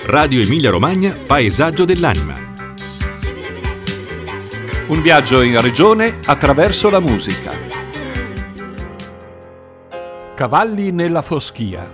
Radio Emilia Romagna, Paesaggio dell'anima. Un viaggio in regione attraverso la musica. Cavalli nella foschia.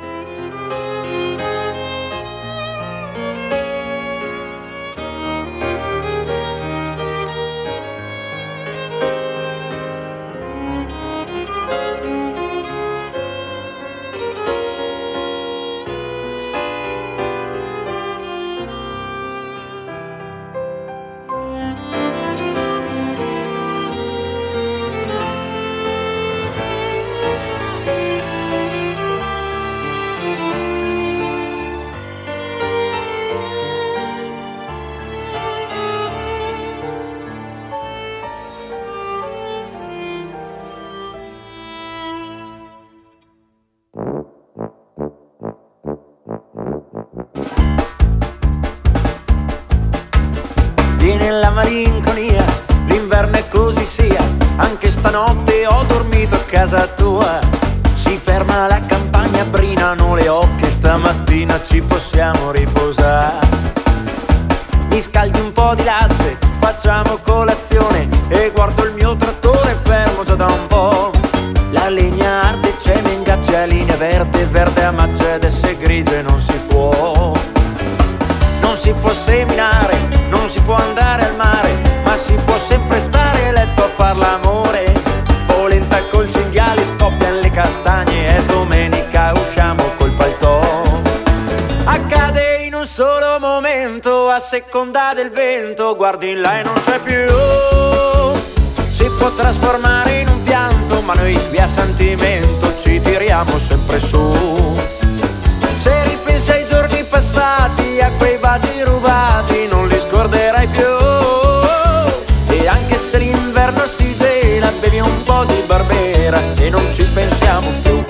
Viene la malinconia, l'inverno è così sia, anche stanotte ho dormito a casa tua. Si ferma la campagna, brinano le oche, stamattina ci possiamo riposare. Mi scaldi un po' di latte, facciamo colazione e guardo il mio trattore fermo già da un po'. La legna arde, c'è mengaccia, linea verde, verde a Mercedes e grigia non si può. Non si può seminare, non si può andare al mare, ma si può sempre stare a letto a far l'amore. Polenta col cinghiale, scoppiano le castagne e domenica usciamo col paltò. Accade in un solo momento, a seconda del vento, guardi in là e non c'è più. Si può trasformare in un pianto, ma noi qui a sentimento ci tiriamo sempre su. Se ripensi ai giorni passati, a quei baci rubati, non li scorderai più. E anche se l'inverno si gela, bevi un po' di Barbera e non ci pensiamo più.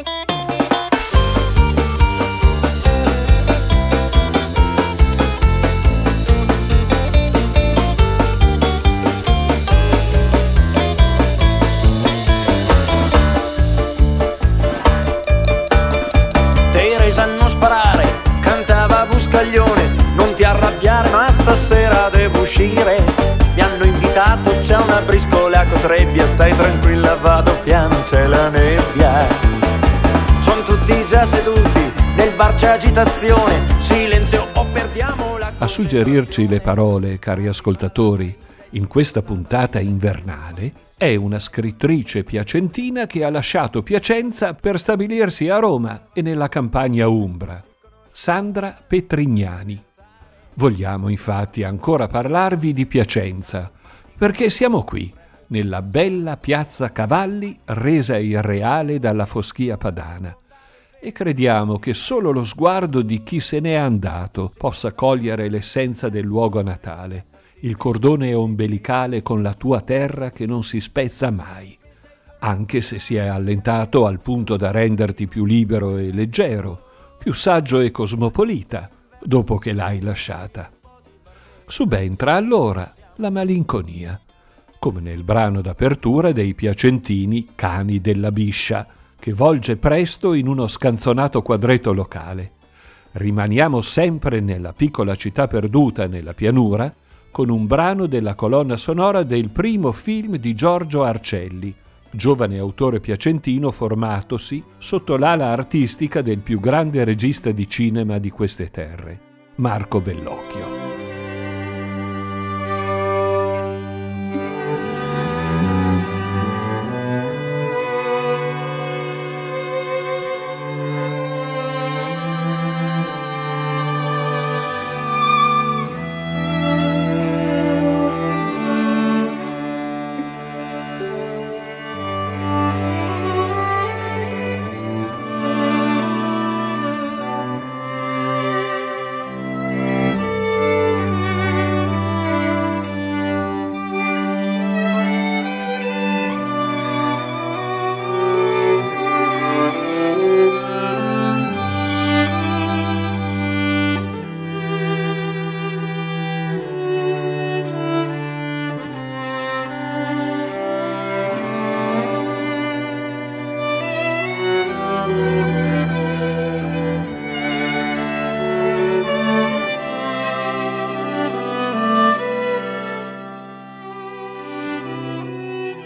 Non ti arrabbiare, ma stasera devo uscire. Mi hanno invitato, c'è una briscola con trebbia. Stai tranquilla, vado piano, c'è la nebbia. Sono tutti già seduti, nel bar c'è agitazione. Silenzio o perdiamo la... A suggerirci le parole, cari ascoltatori, in questa puntata invernale è una scrittrice piacentina che ha lasciato Piacenza per stabilirsi a Roma e nella campagna umbra. Sandra Petrignani. Vogliamo infatti ancora parlarvi di Piacenza, perché siamo qui, nella bella piazza Cavalli resa irreale dalla foschia padana, e crediamo che solo lo sguardo di chi se n'è andato possa cogliere l'essenza del luogo natale, il cordone ombelicale con la tua terra che non si spezza mai, anche se si è allentato al punto da renderti più libero e leggero, più saggio e cosmopolita, dopo che l'hai lasciata. Subentra allora la malinconia, come nel brano d'apertura dei piacentini Cani della Biscia, che volge presto in uno scanzonato quadretto locale. Rimaniamo sempre nella piccola città perduta nella pianura, con un brano della colonna sonora del primo film di Giorgio Arcelli, giovane autore piacentino formatosi sotto l'ala artistica del più grande regista di cinema di queste terre, Marco Bellocchio.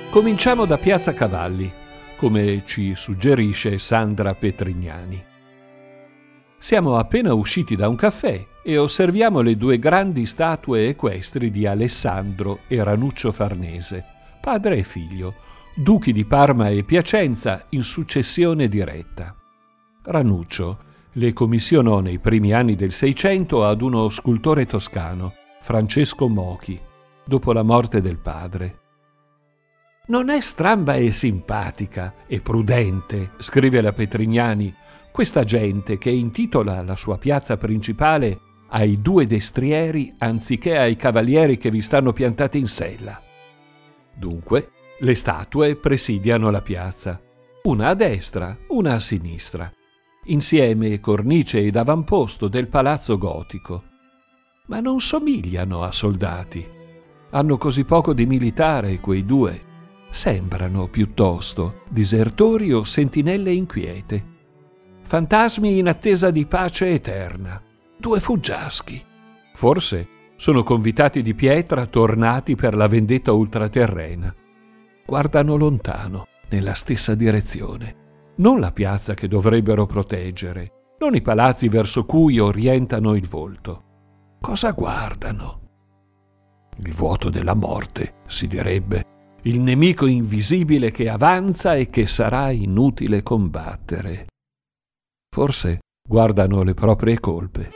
Cominciamo da Piazza Cavalli, come ci suggerisce Sandra Petrignani. Siamo appena usciti da un caffè e osserviamo le due grandi statue equestri di Alessandro e Ranuccio Farnese, padre e figlio, duchi di Parma e Piacenza in successione diretta. Ranuccio le commissionò nei primi anni del Seicento ad uno scultore toscano, Francesco Mochi, dopo la morte del padre. «Non è stramba e simpatica e prudente», scrive la Petrignani, «questa gente che intitola la sua piazza principale ai due destrieri anziché ai cavalieri che vi stanno piantati in sella». Dunque, le statue presidiano la piazza, una a destra, una a sinistra, insieme cornice ed avamposto del palazzo gotico. Ma non somigliano a soldati. Hanno così poco di militare quei due. Sembrano piuttosto disertori o sentinelle inquiete. Fantasmi in attesa di pace eterna. Due fuggiaschi. Forse sono convitati di pietra tornati per la vendetta ultraterrena. Guardano lontano, nella stessa direzione. Non la piazza che dovrebbero proteggere, non i palazzi verso cui orientano il volto. Cosa guardano? Il vuoto della morte, si direbbe. Il nemico invisibile che avanza e che sarà inutile combattere. Forse guardano le proprie colpe.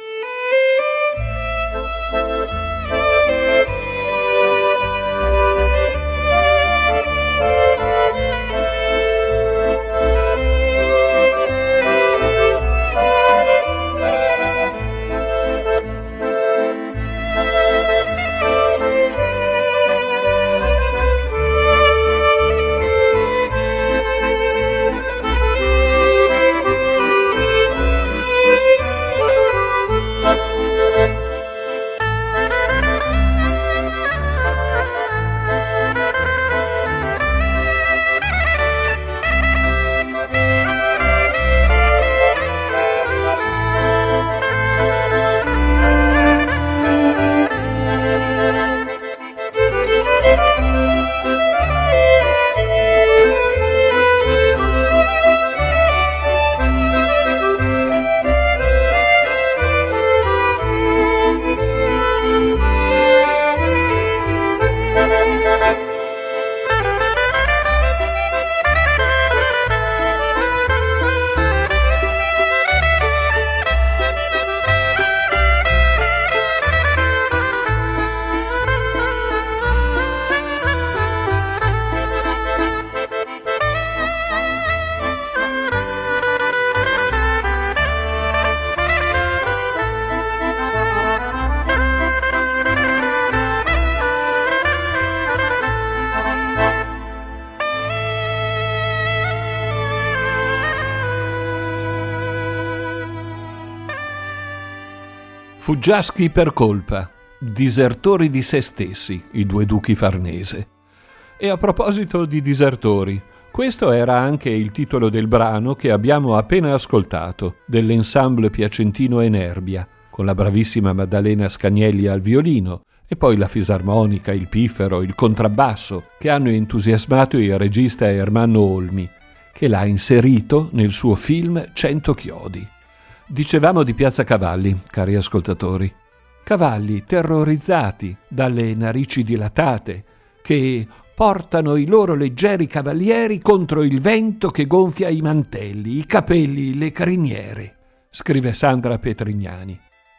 Fuggiaschi per colpa, disertori di se stessi, i due duchi Farnese. E a proposito di disertori, questo era anche il titolo del brano che abbiamo appena ascoltato, dell'ensemble piacentino Enerbia, con la bravissima Maddalena Scagnelli al violino e poi la fisarmonica, il piffero, il contrabbasso, che hanno entusiasmato il regista Ermanno Olmi, che l'ha inserito nel suo film 100 chiodi. Dicevamo di Piazza Cavalli, cari ascoltatori. Cavalli terrorizzati dalle narici dilatate che portano i loro leggeri cavalieri contro il vento che gonfia i mantelli, i capelli, le criniere, scrive Sandra Petrignani.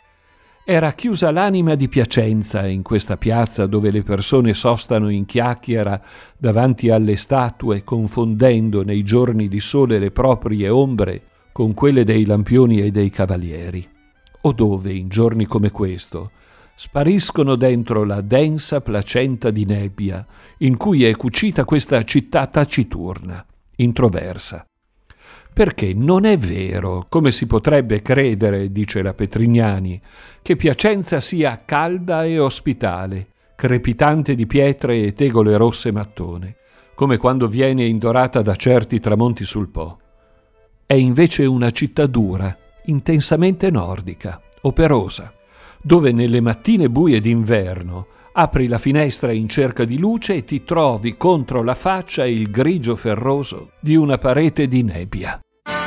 Era chiusa l'anima di Piacenza in questa piazza dove le persone sostano in chiacchiera davanti alle statue, confondendo nei giorni di sole le proprie ombre con quelle dei lampioni e dei cavalieri, o dove, in giorni come questo, spariscono dentro la densa placenta di nebbia in cui è cucita questa città taciturna, introversa. Perché non è vero, come si potrebbe credere, dice la Petrignani, che Piacenza sia calda e ospitale, crepitante di pietre e tegole rosse mattone, come quando viene indorata da certi tramonti sul Po. È invece una città dura, intensamente nordica, operosa, dove nelle mattine buie d'inverno, Apri la finestra in cerca di luce e ti trovi contro la faccia il grigio ferroso di una parete di nebbia.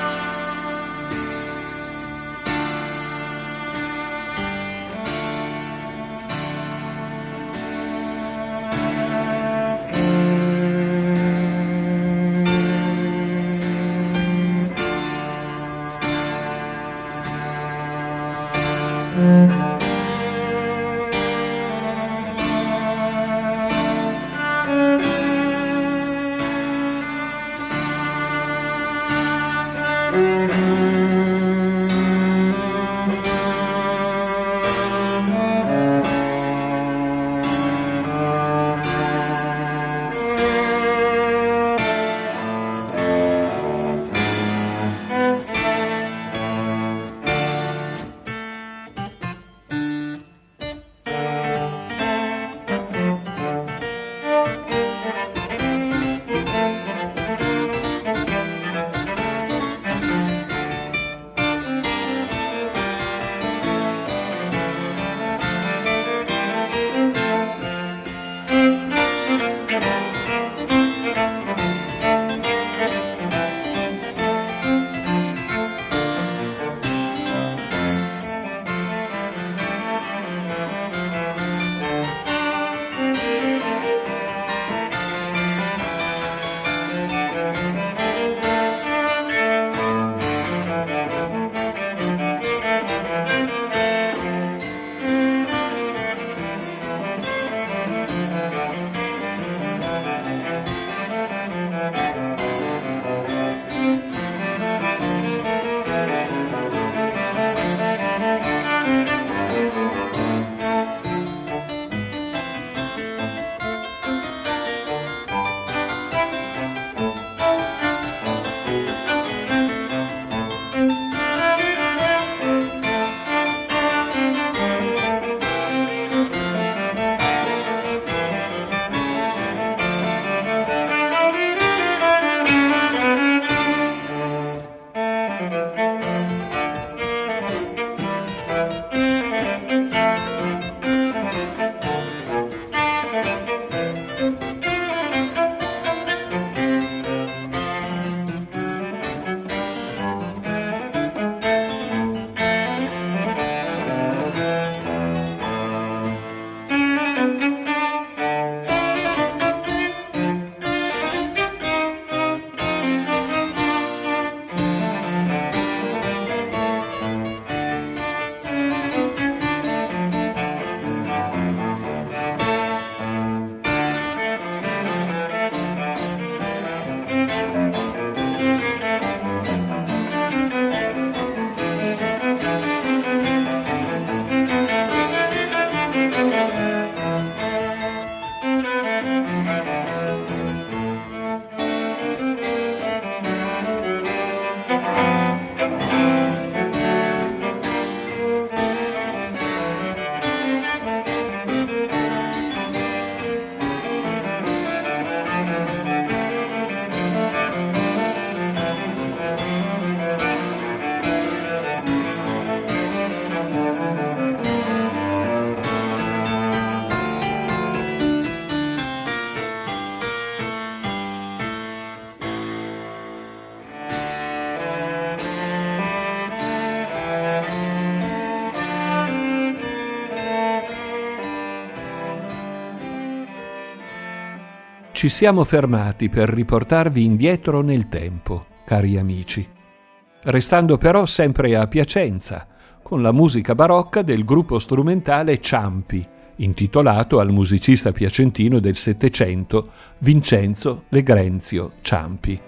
Ci siamo fermati per riportarvi indietro nel tempo, cari amici, restando però sempre a Piacenza, con la musica barocca del gruppo strumentale Ciampi, intitolato al musicista piacentino del Settecento, Vincenzo Legrenzio Ciampi.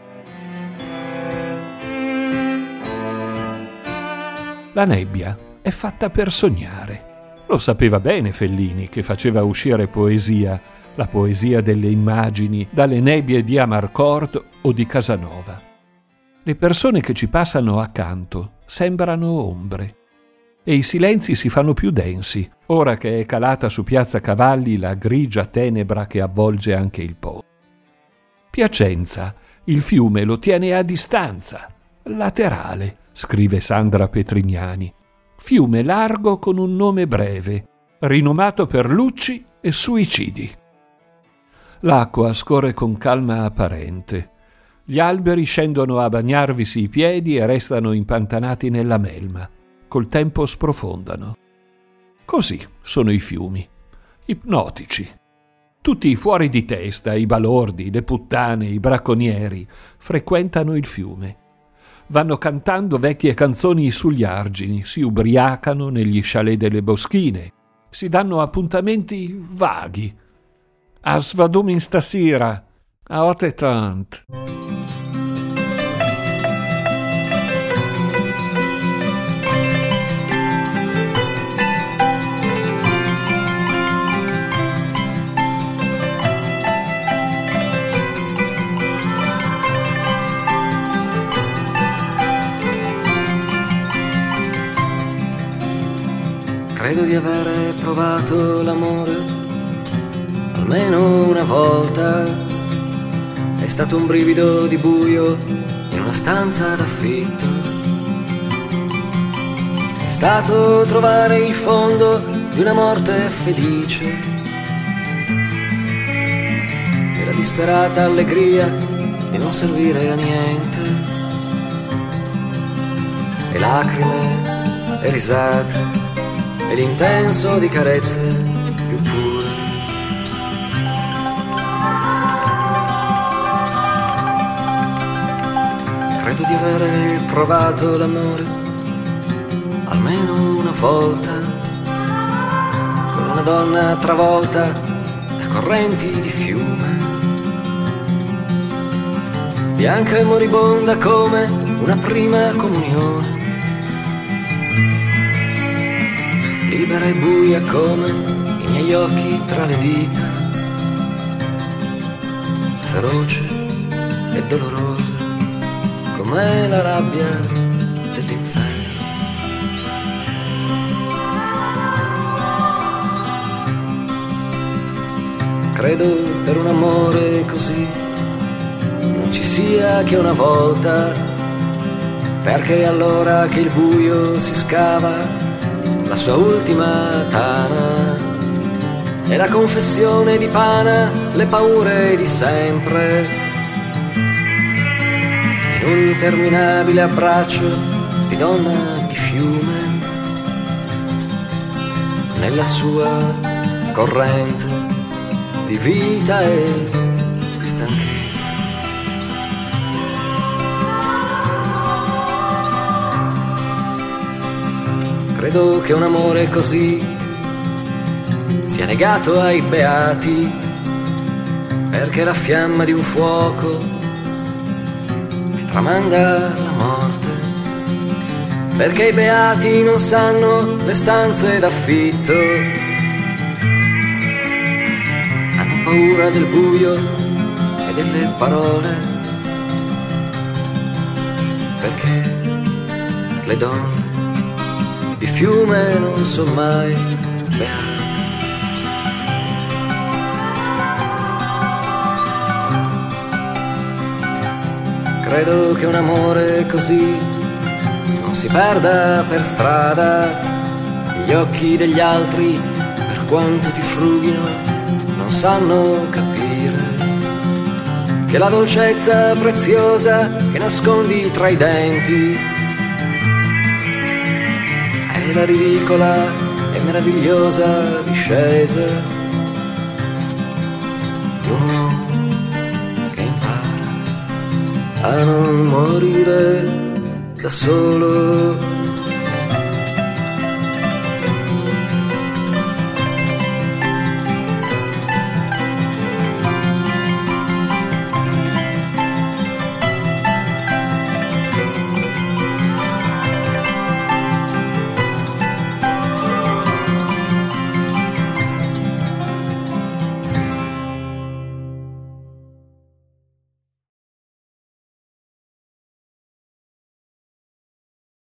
La nebbia è fatta per sognare. Lo sapeva bene Fellini, che faceva uscire poesia, la poesia delle immagini, dalle nebbie di Amarcord o di Casanova. Le persone che ci passano accanto sembrano ombre e i silenzi si fanno più densi, ora che è calata su Piazza Cavalli la grigia tenebra che avvolge anche il Po. Piacenza, il fiume lo tiene a distanza, laterale, scrive Sandra Petrignani. Fiume largo con un nome breve, rinomato per Lucci e suicidi. L'acqua scorre con calma apparente. Gli alberi scendono a bagnarvisi i piedi e restano impantanati nella melma. Col tempo sprofondano. Così sono i fiumi, ipnotici. Tutti fuori di testa, i balordi, le puttane, i bracconieri, frequentano il fiume. Vanno cantando vecchie canzoni sugli argini, si ubriacano negli chalet delle boschine, si danno appuntamenti vaghi. A svadumin stasera, a 8:30. Credo di aver provato l'amore almeno una volta. È stato un brivido di buio in una stanza d'affitto. È stato trovare il fondo di una morte felice e la disperata allegria di non servire a niente. E lacrime e risate e l'intenso di carezze più pure. Credo di aver provato l'amore almeno una volta con una donna travolta da correnti di fiume, bianca e moribonda come una prima comunione, libera e buia come i miei occhi tra le dita, feroce e dolorosa come la rabbia dell'inferno. Credo per un amore così non ci sia che una volta, perché è allora che il buio si scava la sua ultima tana, e la confessione dipana le paure di sempre, in un interminabile abbraccio di donna di fiume, nella sua corrente di vita e di stanchezza. Credo che un amore così sia legato ai beati, perché la fiamma di un fuoco che tramanda la morte, perché i beati non sanno le stanze d'affitto, hanno paura del buio e delle parole, perché le donne di fiume non sono mai beate. Credo che un amore così non si perda per strada, gli occhi degli altri, per quanto ti frughino, non sanno capire che la dolcezza preziosa che nascondi tra i denti è la ridicola e meravigliosa discesa di un uomo che impara a non morire da solo.